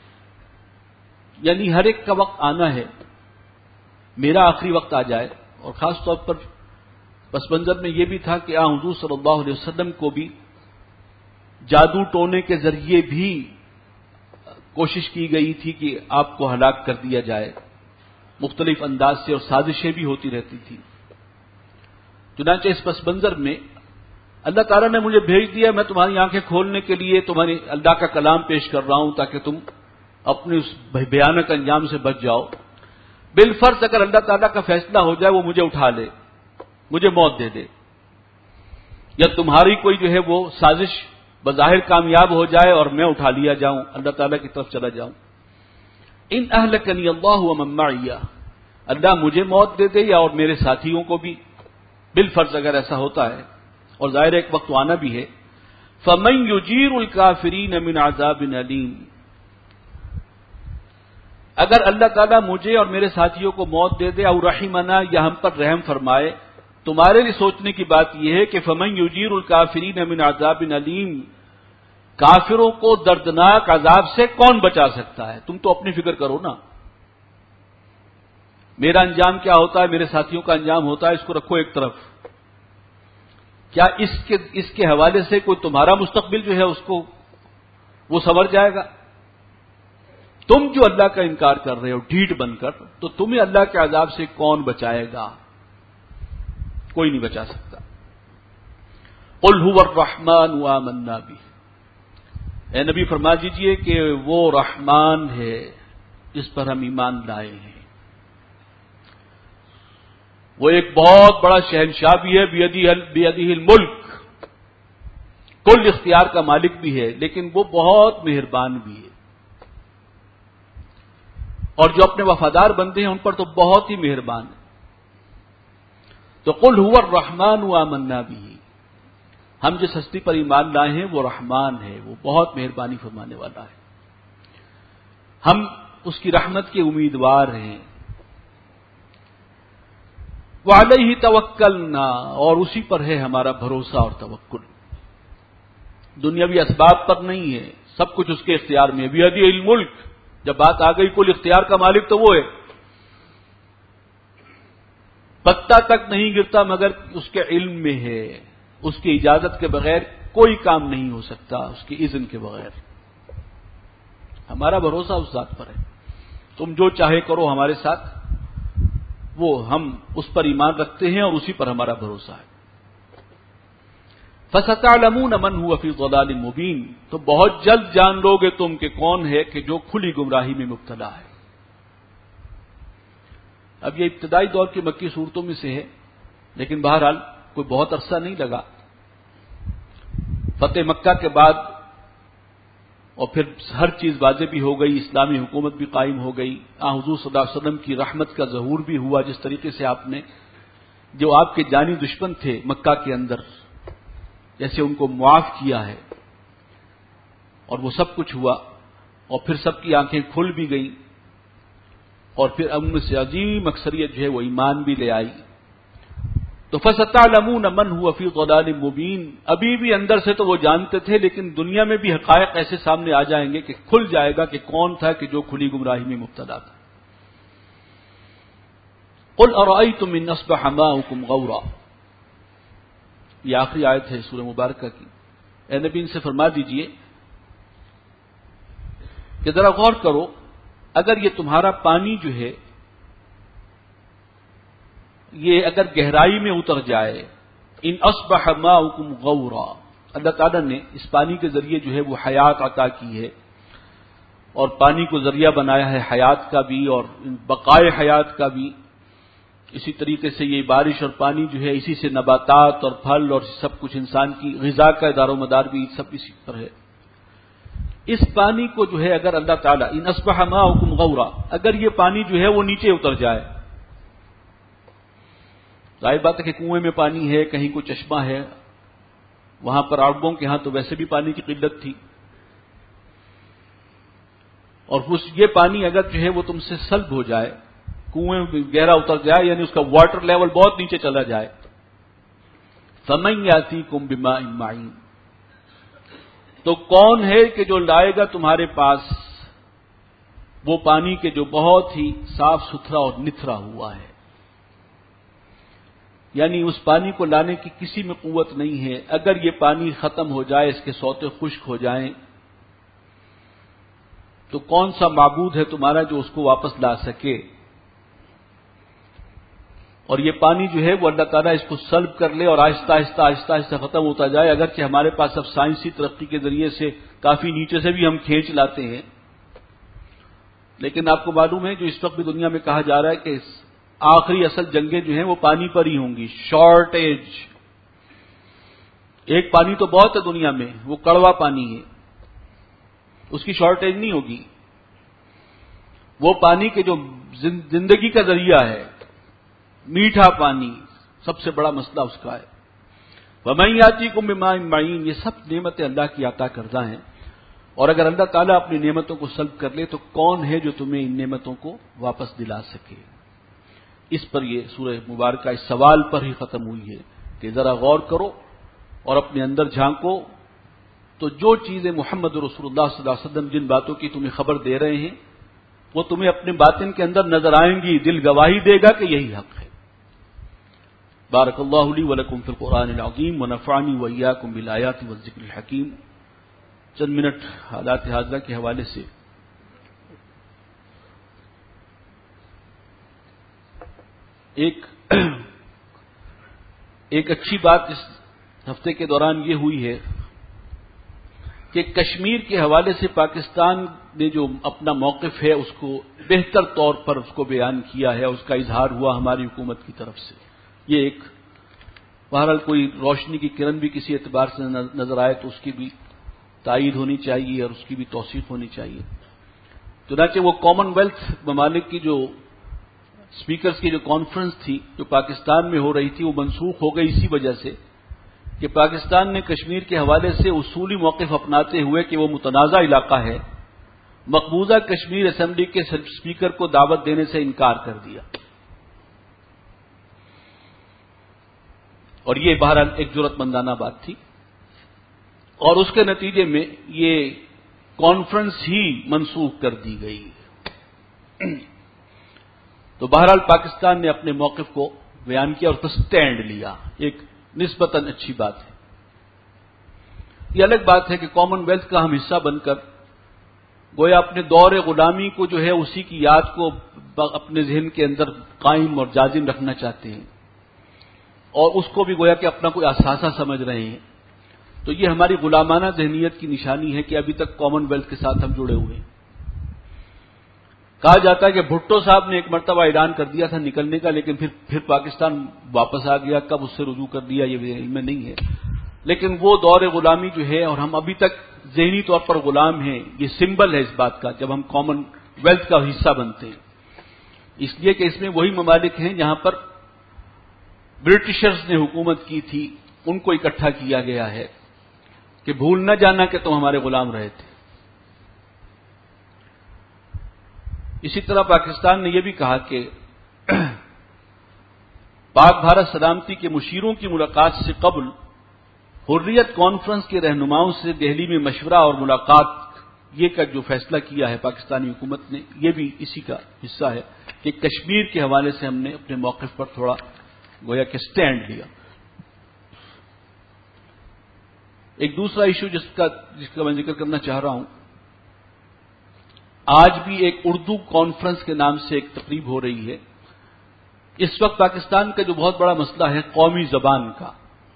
یعنی ہر ایک کا وقت آنا ہے، میرا آخری وقت آ جائے، اور خاص طور پر پس منظر میں یہ بھی تھا کہ آن حضور صلی اللہ علیہ وسلم کو بھی جادو ٹونے کے ذریعے بھی کوشش کی گئی تھی کہ آپ کو ہلاک کر دیا جائے، مختلف انداز سے، اور سازشیں بھی ہوتی رہتی تھی۔ چنانچہ اس پس منظر میں اللہ تعالیٰ نے مجھے بھیج دیا، میں تمہاری آنکھیں کھولنے کے لیے تمہاری اللہ کا کلام پیش کر رہا ہوں تاکہ تم اپنے اس بھیانک انجام سے بچ جاؤ۔ بالفرض اگر اللہ تعالیٰ کا فیصلہ ہو جائے وہ مجھے اٹھا لے، مجھے موت دے دے، یا تمہاری کوئی جو ہے وہ سازش بظاہر کامیاب ہو جائے اور میں اٹھا لیا جاؤں، اللہ تعالیٰ کی طرف چلا جاؤں۔ ان اہلکنی اللہ ومن معی، اللہ مجھے موت دے دے یا اور میرے ساتھیوں کو بھی، بالفرض اگر ایسا ہوتا ہے، اور ظاہر ایک وقت آنا بھی ہے۔ فمن یجیر الکافرین من عذاب علیم، اگر اللہ تعالیٰ مجھے اور میرے ساتھیوں کو موت دے دے، او رحمنا، یا ہم پر رحم فرمائے، تمہارے لیے سوچنے کی بات یہ ہے کہ فمن یجیر الکافرین من عذاب علیم، کافروں کو دردناک عذاب سے کون بچا سکتا ہے؟ تم تو اپنی فکر کرو نا، میرا انجام کیا ہوتا ہے، میرے ساتھیوں کا انجام ہوتا ہے، اس کو رکھو ایک طرف۔ کیا اس کے اس کے حوالے سے کوئی تمہارا مستقبل جو ہے اس کو وہ سنور جائے گا؟ تم جو اللہ کا انکار کر رہے ہو ڈھیٹ بن کر، تو تمہیں اللہ کے عذاب سے کون بچائے گا؟ کوئی نہیں بچا سکتا۔ قل هو الرحمن وآمنا به، اے نبی فرما دیجئے کہ وہ رحمان ہے جس پر ہم ایمان لائے ہیں، وہ ایک بہت بڑا شہنشاہ بھی ہے، بیدہ الملک، کل اختیار کا مالک بھی ہے، لیکن وہ بہت مہربان بھی ہے، اور جو اپنے وفادار بندے ہیں ان پر تو بہت ہی مہربان ہے۔ تو قل هو الرحمن وآمنا به، ہم جس ہستی پر ایمان لائے ہیں وہ رحمان ہے، وہ بہت مہربانی فرمانے والا ہے، ہم اس کی رحمت کے امیدوار ہیں۔ وعلیہ توکلنا، اور اسی پر ہے ہمارا بھروسہ اور توکل، دنیاوی اسباب پر نہیں ہے، سب کچھ اس کے اختیار میں ہے۔ بیدہ الملک، جب بات آ گئی کل اختیار کا مالک تو وہ ہے، پتا تک نہیں گرتا مگر اس کے علم میں ہے، اس کی اجازت کے بغیر کوئی کام نہیں ہو سکتا، اس کی اذن کے بغیر۔ ہمارا بھروسہ اس ذات پر ہے، تم جو چاہے کرو ہمارے ساتھ، وہ ہم اس پر ایمان رکھتے ہیں اور اسی پر ہمارا بھروسہ ہے۔ فَسَتَعْلَمُونَ مَنْ هُوَ فِي ضَلَالٍ مُبِينٍ، تو بہت جلد جان لو گے تم کہ کون ہے کہ جو کھلی گمراہی میں مبتلا ہے۔ اب یہ ابتدائی دور کی مکی صورتوں میں سے ہے، لیکن بہرحال کوئی بہت عرصہ نہیں لگا، فتح مکہ کے بعد، اور پھر ہر چیز واضح بھی ہو گئی، اسلامی حکومت بھی قائم ہو گئی، آن حضور صلی اللہ علیہ وسلم کی رحمت کا ظہور بھی ہوا، جس طریقے سے آپ نے جو آپ کے جانی دشمن تھے مکہ کے اندر، جیسے ان کو معاف کیا ہے، اور وہ سب کچھ ہوا، اور پھر سب کی آنکھیں کھل بھی گئیں، اور پھر ان میں سے عظیم اکثریت جو ہے وہ ایمان بھی لے آئی۔ تو فَسَتَعْلَمُونَ مَنْ هُوَ فِي ضَلَالٍ مُبِينٍ، ابھی بھی اندر سے تو وہ جانتے تھے، لیکن دنیا میں بھی حقائق ایسے سامنے آ جائیں گے کہ کھل جائے گا کہ کون تھا کہ جو کھلی گمراہی میں مبتلا تھا۔ قُلْ أَرَأَيْتُمْ إِنْ أَصْبَحَ مَاؤُكُمْ غَوْرًا، یہ آخری آیت ہے سورہ مبارکہ کی۔ اے نبی ان سے فرما دیجئے کہ ذرا غور کرو، اگر یہ تمہارا پانی جو ہے یہ اگر گہرائی میں اتر جائے، ان اصبح ماؤکم غورا، اللہ تعالیٰ نے اس پانی کے ذریعے جو ہے وہ حیات عطا کی ہے، اور پانی کو ذریعہ بنایا ہے حیات کا بھی اور بقائے حیات کا بھی۔ اسی طریقے سے یہ بارش اور پانی جو ہے اسی سے نباتات اور پھل اور سب کچھ انسان کی غذا کا دار و مدار بھی سب اسی پر ہے۔ اس پانی کو جو ہے اگر اللہ تعالیٰ ان اصبح ماؤکم غورا، اگر یہ پانی جو ہے وہ نیچے اتر جائے، ظاہر بات ہے کہ کنویں میں پانی ہے، کہیں کوئی چشمہ ہے، وہاں پر عربوں کے ہاں تو ویسے بھی پانی کی قلت تھی، اور یہ پانی اگر جو ہے وہ تم سے سلب ہو جائے، کنویں میں گہرا اتر جائے، یعنی اس کا واٹر لیول بہت نیچے چلا جائے، فَمَن يَأْتِيكُم بِمَاءٍ مَّعِينٍ، تو کون ہے کہ جو لائے گا تمہارے پاس وہ پانی کے جو بہت ہی صاف ستھرا اور نتھرا ہوا ہے۔ یعنی اس پانی کو لانے کی کسی میں قوت نہیں ہے. اگر یہ پانی ختم ہو جائے، اس کے سوتے خشک ہو جائیں، تو کون سا معبود ہے تمہارا جو اس کو واپس لا سکے؟ اور یہ پانی جو ہے وہ اللہ تعالیٰ اس کو سلب کر لے اور آہستہ آہستہ آہستہ آہستہ ختم ہوتا جائے. اگرچہ ہمارے پاس اب سائنسی ترقی کے ذریعے سے کافی نیچے سے بھی ہم کھینچ لاتے ہیں، لیکن آپ کو معلوم ہے جو اس وقت بھی دنیا میں کہا جا رہا ہے کہ آخری اصل جنگیں جو ہیں وہ پانی پر ہی ہوں گی. شارٹیج، ایک پانی تو بہت ہے دنیا میں، وہ کڑوا پانی ہے، اس کی شارٹیج نہیں ہوگی. وہ پانی کے جو زندگی کا ذریعہ ہے، میٹھا پانی، سب سے بڑا مسئلہ اس کا ہے. وَمَن يَأْتِيكُم بِمَاءٍ مَّعِينٍ، یہ سب نعمتیں اللہ کی عطا کردہ ہیں، اور اگر اللہ تعالیٰ اپنی نعمتوں کو سلب کر لے تو کون ہے جو تمہیں ان نعمتوں کو واپس دلا سکے؟ اس پر یہ سورہ مبارکہ اس سوال پر ہی ختم ہوئی ہے کہ ذرا غور کرو اور اپنے اندر جھانکو، تو جو چیزیں محمد رسول اللہ صلی اللہ علیہ وسلم جن باتوں کی تمہیں خبر دے رہے ہیں وہ تمہیں اپنے باطن کے اندر نظر آئیں گی، دل گواہی دے گا کہ یہی حق ہے. بارک اللہ لی ولکم فی القرآن العظیم ونفعنی وإیاکم بالآیات والذکر الحکیم. چند منٹ حالات حاضرہ کے حوالے سے ایک ایک اچھی بات اس ہفتے کے دوران یہ ہوئی ہے کہ کشمیر کے حوالے سے پاکستان نے جو اپنا موقف ہے اس کو بہتر طور پر اس کو بیان کیا ہے، اس کا اظہار ہوا ہماری حکومت کی طرف سے. یہ ایک بہرحال کوئی روشنی کی کرن بھی کسی اعتبار سے نظر آئے تو اس کی بھی تائید ہونی چاہیے اور اس کی بھی توثیق ہونی چاہیے. چنانچہ وہ کامن ویلتھ ممالک کی جو اسپیکرز کی جو کانفرنس تھی جو پاکستان میں ہو رہی تھی وہ منسوخ ہو گئی اسی وجہ سے کہ پاکستان نے کشمیر کے حوالے سے اصولی موقف اپناتے ہوئے کہ وہ متنازع علاقہ ہے، مقبوضہ کشمیر اسمبلی کے اسپیکر کو دعوت دینے سے انکار کر دیا. اور یہ بہرحال ایک جرأت مندانہ بات تھی، اور اس کے نتیجے میں یہ کانفرنس ہی منسوخ کر دی گئی. تو بہرحال پاکستان نے اپنے موقف کو بیان کیا اور اس پر سٹینڈ لیا، ایک نسبتاً اچھی بات ہے. یہ الگ بات ہے کہ کامن ویلتھ کا ہم حصہ بن کر گویا اپنے دور غلامی کو جو ہے اسی کی یاد کو اپنے ذہن کے اندر قائم اور جازم رکھنا چاہتے ہیں اور اس کو بھی گویا کہ اپنا کوئی اثاثہ سمجھ رہے ہیں. تو یہ ہماری غلامانہ ذہنیت کی نشانی ہے کہ ابھی تک کامن ویلتھ کے ساتھ ہم جڑے ہوئے ہیں. کہا جاتا ہے کہ بھٹو صاحب نے ایک مرتبہ اعلان کر دیا تھا نکلنے کا، لیکن پھر پھر پاکستان واپس آ گیا. کب اس سے رجوع کر دیا یہ علم میں نہیں ہے، لیکن وہ دور غلامی جو ہے اور ہم ابھی تک ذہنی طور پر غلام ہیں، یہ سمبل ہے اس بات کا جب ہم کامن ویلتھ کا حصہ بنتے ہیں. اس لیے کہ اس میں وہی ممالک ہیں جہاں پر برٹشرز نے حکومت کی تھی، ان کو اکٹھا کیا گیا ہے کہ بھول نہ جانا کہ تم ہمارے غلام رہے تھے. اسی طرح پاکستان نے یہ بھی کہا کہ پاک بھارت سلامتی کے مشیروں کی ملاقات سے قبل حریت کانفرنس کے رہنماؤں سے دہلی میں مشورہ اور ملاقات یہ کا جو فیصلہ کیا ہے پاکستانی حکومت نے، یہ بھی اسی کا حصہ ہے کہ کشمیر کے حوالے سے ہم نے اپنے موقف پر تھوڑا گویا کہ سٹینڈ لیا. ایک دوسرا ایشو جس کا جس کا میں ذکر کرنا چاہ رہا ہوں، آج بھی ایک اردو کانفرنس کے نام سے ایک تقریب ہو رہی ہے. اس وقت پاکستان کا جو بہت بڑا مسئلہ ہے قومی زبان کا،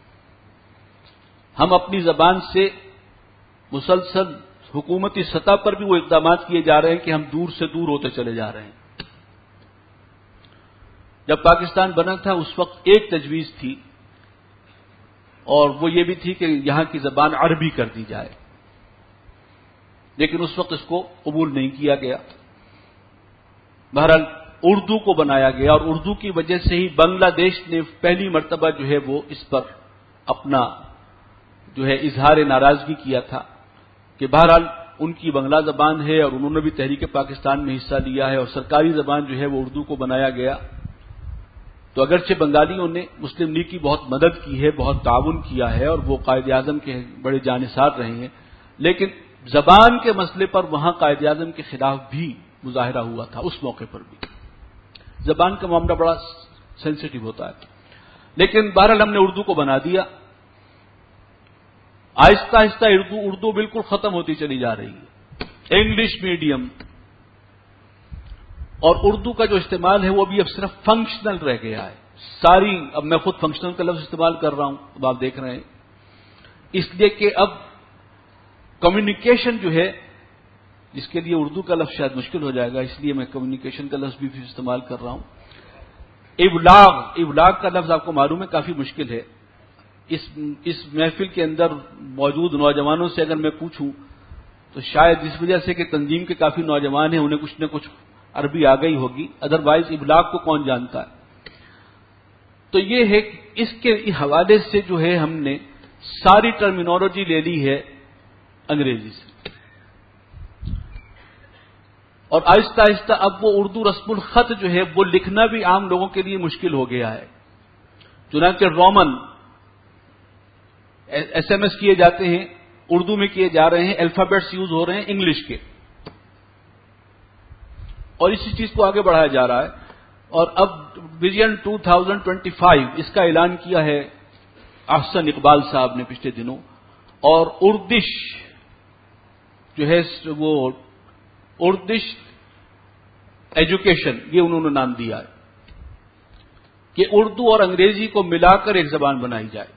ہم اپنی زبان سے مسلسل حکومتی سطح پر بھی وہ اقدامات کیے جا رہے ہیں کہ ہم دور سے دور ہوتے چلے جا رہے ہیں. جب پاکستان بنا تھا اس وقت ایک تجویز تھی اور وہ یہ بھی تھی کہ یہاں کی زبان عربی کر دی جائے، لیکن اس وقت اس کو قبول نہیں کیا گیا. بہرحال اردو کو بنایا گیا اور اردو کی وجہ سے ہی بنگلہ دیش نے پہلی مرتبہ جو ہے وہ اس پر اپنا جو ہے اظہار ناراضگی کیا تھا کہ بہرحال ان کی بنگلہ زبان ہے اور انہوں نے بھی تحریک پاکستان میں حصہ لیا ہے اور سرکاری زبان جو ہے وہ اردو کو بنایا گیا. تو اگرچہ بنگالیوں نے مسلم لیگ کی بہت مدد کی ہے، بہت تعاون کیا ہے اور وہ قائد اعظم کے بڑے جانثار رہے ہیں، لیکن زبان کے مسئلے پر وہاں قائد اعظم کے خلاف بھی مظاہرہ ہوا تھا. اس موقع پر بھی زبان کا معاملہ بڑا سینسیٹیو ہوتا ہے. لیکن بہرحال ہم نے اردو کو بنا دیا. آہستہ آہستہ اردو اردو بالکل ختم ہوتی چلی جا رہی ہے. انگلش میڈیم اور اردو کا جو استعمال ہے وہ بھی اب صرف فنکشنل رہ گیا ہے. ساری اب میں خود فنکشنل کا لفظ استعمال کر رہا ہوں، اب آپ دیکھ رہے ہیں، اس لیے کہ اب کمیونیکیشن جو ہے، جس کے لیے اردو کا لفظ شاید مشکل ہو جائے گا، اس لیے میں کمیونیکیشن کا لفظ بھی استعمال کر رہا ہوں. ابلاغ ابلاغ کا لفظ آپ کو معلوم ہے کافی مشکل ہے. اس اس محفل کے اندر موجود نوجوانوں سے اگر میں پوچھوں تو شاید اس وجہ سے کہ تنظیم کے کافی نوجوان ہیں، انہیں کچھ نہ کچھ عربی آ گئی ہوگی، ادروائز ابلاغ کو کون جانتا ہے. تو یہ ہے کہ اس کے حوالے سے جو ہے ہم نے ساری ٹرمینالوجی لے لی ہے انگریزی سے، اور آہستہ آہستہ اب وہ اردو رسم الخط جو ہے وہ لکھنا بھی عام لوگوں کے لیے مشکل ہو گیا ہے. چنانچہ رومن ایس ایم ایس کیے جاتے ہیں، اردو میں کیے جا رہے ہیں، الفابیٹس یوز ہو رہے ہیں انگلش کے، اور اسی چیز کو آگے بڑھایا جا رہا ہے. اور اب ویژن دو ہزار پچیس اس کا اعلان کیا ہے احسن اقبال صاحب نے پچھلے دنوں، اور اردش جو ہے وہ اردش ایجوکیشن یہ انہوں نے نام دیا ہے کہ اردو اور انگریزی کو ملا کر ایک زبان بنائی جائے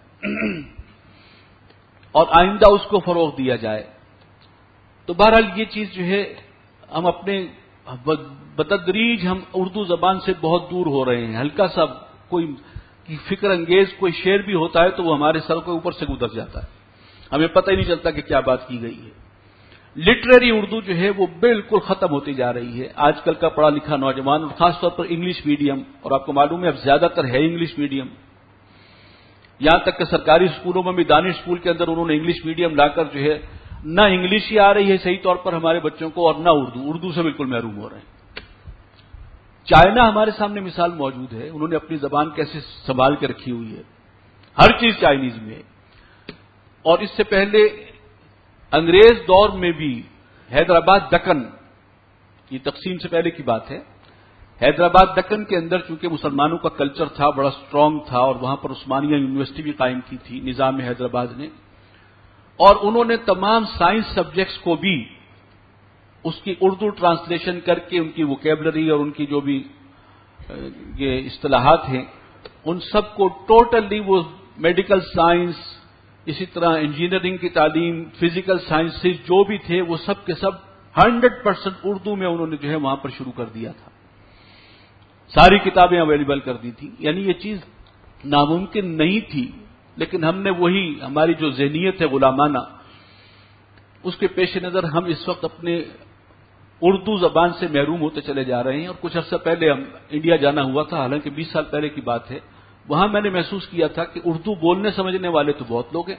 اور آئندہ اس کو فروغ دیا جائے. تو بہرحال یہ چیز جو ہے ہم اپنے بتدریج ہم اردو زبان سے بہت دور ہو رہے ہیں. ہلکا سا کوئی فکر انگیز کوئی شعر بھی ہوتا ہے تو وہ ہمارے سر کے اوپر سے گزر جاتا ہے، ہمیں پتہ ہی نہیں چلتا کہ کیا بات کی گئی ہے. لٹریری اردو جو ہے وہ بالکل ختم ہوتی جا رہی ہے. آج کل کا پڑھا لکھا نوجوان اور خاص طور پر انگلش میڈیم، اور آپ کو معلوم ہے اب زیادہ تر ہے انگلش میڈیم، یہاں تک کہ سرکاری اسکولوں میں بھی دانش اسکول کے اندر انہوں نے انگلش میڈیم لا کر جو ہے نہ انگلش ہی آ رہی ہے صحیح طور پر ہمارے بچوں کو، اور نہ اردو اردو سے بالکل محروم ہو رہے ہیں. چائنا ہمارے سامنے مثال موجود ہے، انہوں نے اپنی زبان کیسے سنبھال کے رکھی ہوئی ہے، ہر چیز چائنیز میں ہے. اور اس سے پہلے انگریز دور میں بھی حیدرآباد دکن، یہ تقسیم سے پہلے کی بات ہے، حیدرآباد دکن کے اندر چونکہ مسلمانوں کا کلچر تھا بڑا سٹرونگ تھا، اور وہاں پر عثمانیہ یونیورسٹی بھی قائم کی تھی نظام حیدرآباد نے، اور انہوں نے تمام سائنس سبجیکٹس کو بھی اس کی اردو ٹرانسلیشن کر کے ان کی ووکیبلری اور ان کی جو بھی یہ اصطلاحات ہیں ان سب کو ٹوٹلی وہ میڈیکل سائنس، اسی طرح انجینئرنگ کی تعلیم، فزیکل سائنسز جو بھی تھے وہ سب کے سب ہنڈریڈ پرسینٹ اردو میں انہوں نے جو ہے وہاں پر شروع کر دیا تھا، ساری کتابیں اویلیبل کر دی تھی. یعنی یہ چیز ناممکن نہیں تھی، لیکن ہم نے وہی ہماری جو ذہنیت ہے غلامانہ اس کے پیش نظر ہم اس وقت اپنے اردو زبان سے محروم ہوتے چلے جا رہے ہیں. اور کچھ عرصہ پہلے ہم انڈیا جانا ہوا تھا، حالانکہ بیس سال پہلے کی بات ہے، وہاں میں نے محسوس کیا تھا کہ اردو بولنے سمجھنے والے تو بہت لوگ ہیں،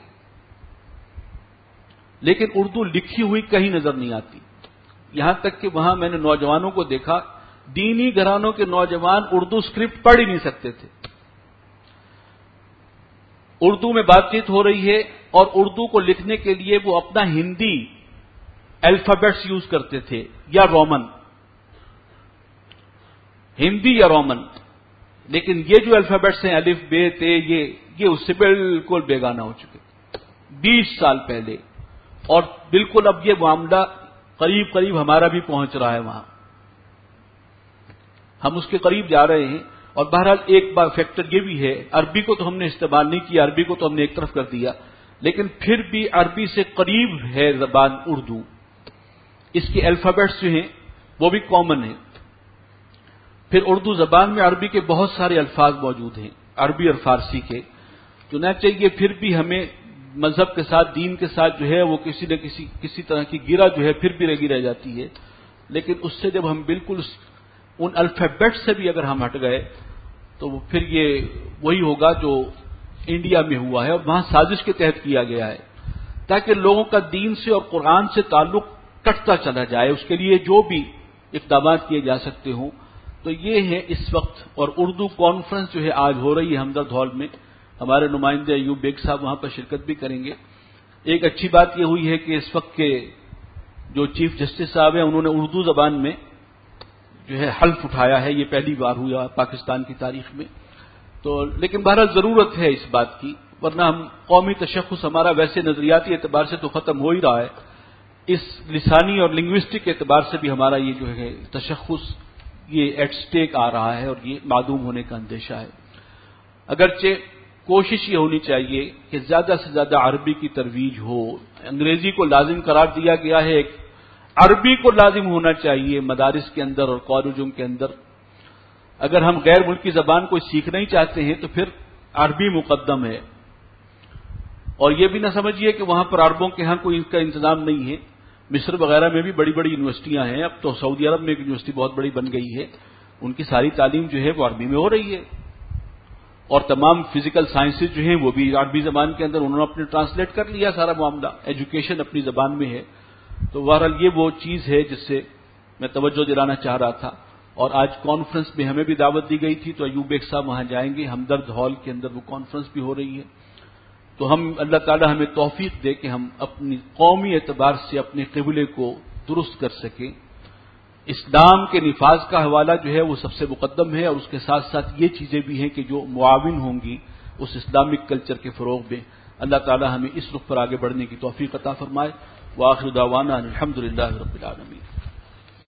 لیکن اردو لکھی ہوئی کہیں نظر نہیں آتی. یہاں تک کہ وہاں میں نے نوجوانوں کو دیکھا، دینی گھرانوں کے نوجوان اردو اسکرپٹ پڑھ ہی نہیں سکتے تھے. اردو میں بات چیت ہو رہی ہے اور اردو کو لکھنے کے لیے وہ اپنا ہندی الفابیٹس یوز کرتے تھے یا رومن، ہندی یا رومن، لیکن یہ جو الفابیٹس ہیں الف بے تے یہ یہ اس سے بالکل بیگانہ ہو چکے بیس سال پہلے. اور بالکل اب یہ معاملہ قریب قریب ہمارا بھی پہنچ رہا ہے، وہاں ہم اس کے قریب جا رہے ہیں. اور بہرحال ایک بار فیکٹر یہ بھی ہے، عربی کو تو ہم نے استعمال نہیں کیا، عربی کو تو ہم نے ایک طرف کر دیا، لیکن پھر بھی عربی سے قریب ہے زبان اردو. اس کے الفابیٹس جو ہیں وہ بھی کامن ہیں. پھر اردو زبان میں عربی کے بہت سارے الفاظ موجود ہیں، عربی اور فارسی کے. چنانچہ یہ پھر بھی ہمیں مذہب کے ساتھ، دین کے ساتھ جو ہے وہ کسی نہ کسی کسی طرح کی گرہ جو ہے پھر بھی لگی رہ جاتی ہے. لیکن اس سے جب ہم بالکل ان الفابیٹ سے بھی اگر ہم ہٹ گئے تو پھر یہ وہی ہوگا جو انڈیا میں ہوا ہے اور وہاں سازش کے تحت کیا گیا ہے، تاکہ لوگوں کا دین سے اور قرآن سے تعلق کٹتا چلا جائے. اس کے لیے جو بھی اقدامات کیے جا سکتے ہوں تو یہ ہے اس وقت. اور اردو کانفرنس جو ہے آج ہو رہی ہے ہمدرد ہال میں، ہمارے نمائندے ایوب بیگ صاحب وہاں پر شرکت بھی کریں گے. ایک اچھی بات یہ ہوئی ہے کہ اس وقت کے جو چیف جسٹس صاحب ہیں انہوں نے اردو زبان میں جو ہے حلف اٹھایا ہے، یہ پہلی بار ہوا پاکستان کی تاریخ میں. تو لیکن بہرحال ضرورت ہے اس بات کی، ورنہ ہم قومی تشخص ہمارا ویسے نظریاتی اعتبار سے تو ختم ہو ہی رہا ہے، اس لسانی اور لنگوسٹک اعتبار سے بھی ہمارا یہ جو ہے تشخص یہ ایٹ سٹیک آ رہا ہے اور یہ معدوم ہونے کا اندیشہ ہے۔ اگرچہ کوشش یہ ہونی چاہیے کہ زیادہ سے زیادہ عربی کی ترویج ہو، انگریزی کو لازم قرار دیا گیا ہے، عربی کو لازم ہونا چاہیے مدارس کے اندر اور کالجوں کے اندر۔ اگر ہم غیر ملکی زبان کو سیکھنا ہی چاہتے ہیں تو پھر عربی مقدم ہے، اور یہ بھی نہ سمجھیے کہ وہاں پر عربوں کے ہاں کوئی اس کا انتظام نہیں ہے۔ مصر وغیرہ میں بھی بڑی بڑی یونیورسٹیاں ہیں، اب تو سعودی عرب میں ایک یونیورسٹی بہت بڑی بن گئی ہے، ان کی ساری تعلیم جو ہے وہ عربی میں ہو رہی ہے، اور تمام فزیکل سائنسز جو ہیں وہ بھی عربی زبان کے اندر انہوں نے اپنے ٹرانسلیٹ کر لیا سارا معاملہ، ایجوکیشن اپنی زبان میں ہے۔ تو بہرحال یہ وہ چیز ہے جس سے میں توجہ دلانا چاہ رہا تھا، اور آج کانفرنس میں ہمیں بھی دعوت دی گئی تھی تو ایوب بیگ صاحب وہاں جائیں گے، ہمدرد ہال کے اندر وہ کانفرنس بھی ہو رہی ہے۔ تو ہم اللہ تعالی ہمیں توفیق دے کہ ہم اپنی قومی اعتبار سے اپنے قبلے کو درست کر سکیں۔ اسلام کے نفاذ کا حوالہ جو ہے وہ سب سے مقدم ہے، اور اس کے ساتھ ساتھ یہ چیزیں بھی ہیں کہ جو معاون ہوں گی اس اسلامک کلچر کے فروغ میں۔ اللہ تعالی ہمیں اس رخ پر آگے بڑھنے کی توفیق عطا فرمائے۔ وآخر دعوانا الحمدللہ رب العالمین۔